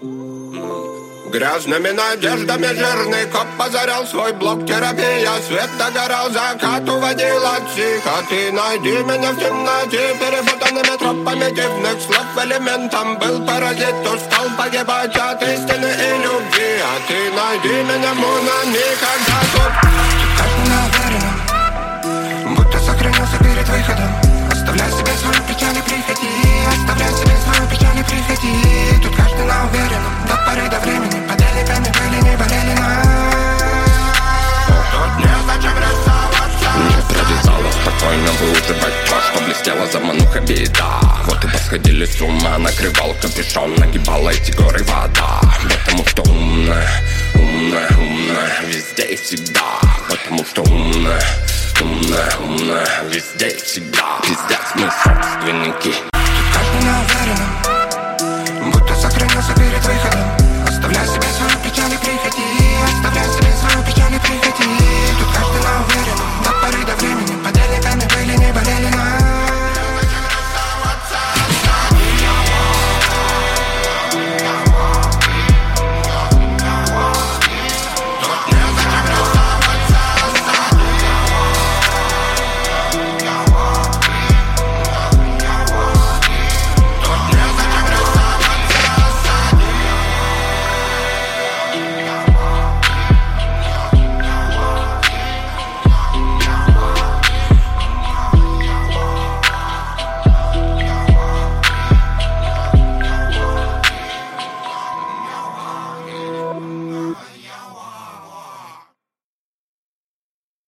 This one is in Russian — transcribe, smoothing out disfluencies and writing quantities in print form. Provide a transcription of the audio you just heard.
Грязными надеждами жирный коп позарял свой блок. Терапия, свет догорал, закат уводил от психоты. Найди меня в темноте, перепутанными тропами дивных слов. Элементом был паразит, устал погибать от истины и любви. А ты найди меня, Мунами, когда тут каждый на уверенном, будто сохранился перед выходом. Оставляй себе свою печаль и приходи, оставляй себе свою печаль и приходи. Тут каждый на уверенном, до поры до времени. Подельниками были, не болели нас. Тут незачем рисоваться. Не прорезала спокойно выуживать то, что блестела замануха беда. Вот и посходили с ума, накрывал капюшон, нагибала эти горы вода. Потому что умная, умная, умная везде и всегда. Потому что умная, умная, умная везде и всегда. Пиздец, мы собственники.